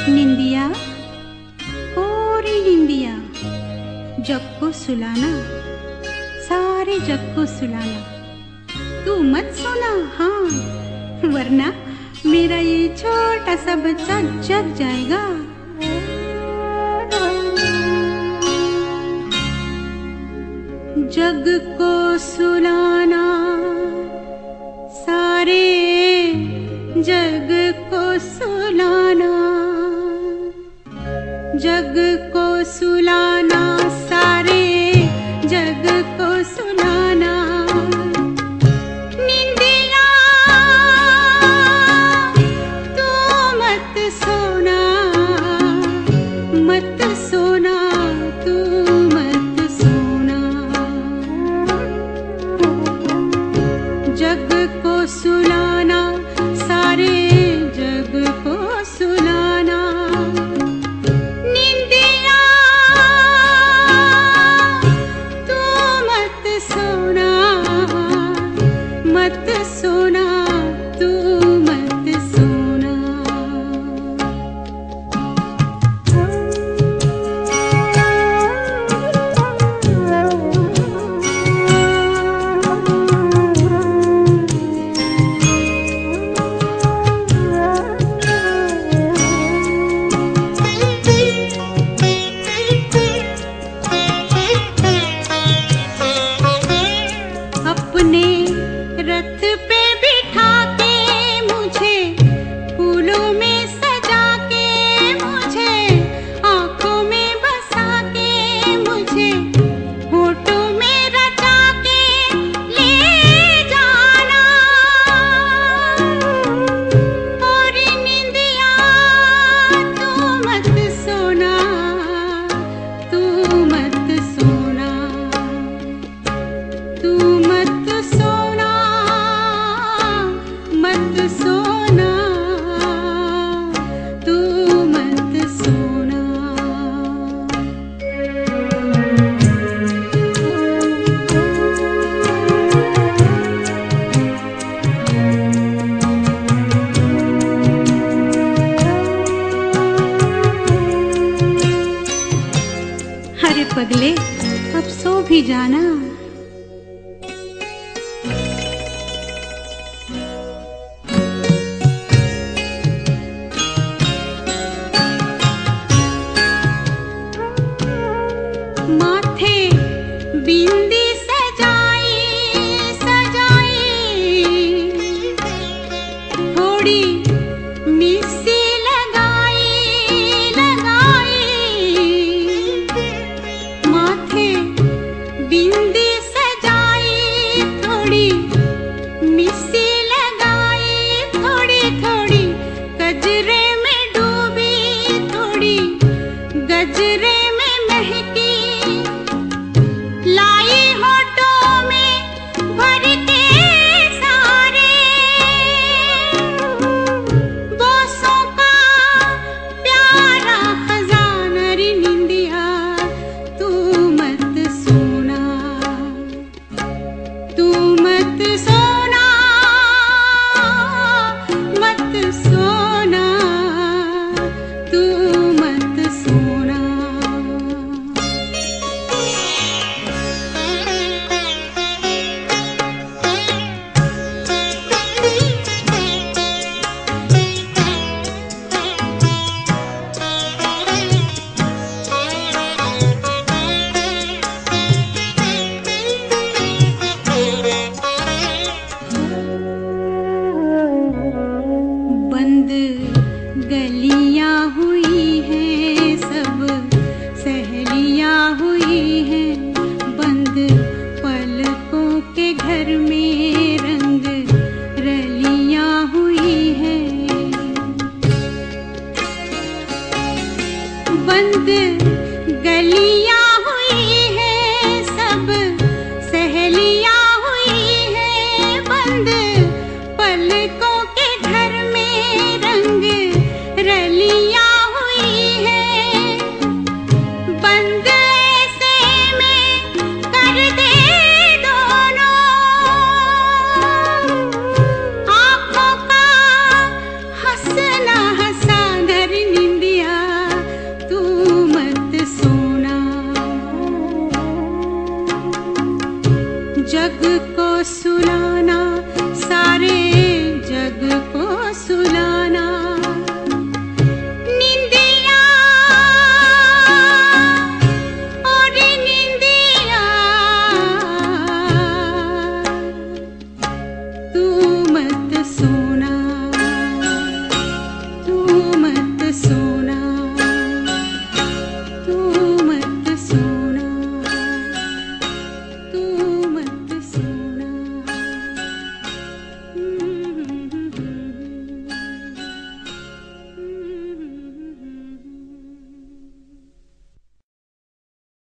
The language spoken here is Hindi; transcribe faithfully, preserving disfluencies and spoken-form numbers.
निंदिया कोरी निंदिया, जग को सुलाना, सारे जग को सुलाना। तू मत सोना हाँ, वरना मेरा ये छोटा सा बच्चा जग जाएगा। जग को सुलाना, सारे जग को सुलाना, जग को सुलाना, सारे जग को सुलाना। निंदिया तू मत सोना, मत सोना, तू मत सोना। जग को सुलाना, सारे जग को सुलाना। निंदिया तू मत सोना, मत सोना, तू मत सोना। अपने रथ पे बिठा के मुझे, फूलों में सजा के मुझे, आंखों में बसा के मुझे, होठों में रचा के ले जाना। और निंदिया तू मत सोना, तू मत सोना, तू मत सोना, मत सोना, तू मत सोना। अरे पगले, अब सो भी जाना। माथे बिंदी सजाई सजाई, थोड़ी मिस्सी लगाई लगाई। माथे बिंदी सजाई, थोड़ी मिस्सी लगाई, थोड़ी थोड़ी गजरे में डूबी, थोड़ी गजरे में महकी। लाई होठों में भर के सारे बोसों का प्यारा खजाना। रे निंदिया तू मत सोना, तू मत सोना, मत सोना, तू मत सोना। बंद गलियां हुई हैं, सब सहेलियां हुई हैं, बंद पलकों के घर में रंग रलियां हुई हैं। बंद गलियां हुई हैं, सब सहेलियां हुई हैं, बंद पलकों के घर में रंग रलियां हुई हैं। बंद ऐसे में कर दे दोनों आँखों का हंसना हंसा। धर निंदिया सुनाना सारे जग को।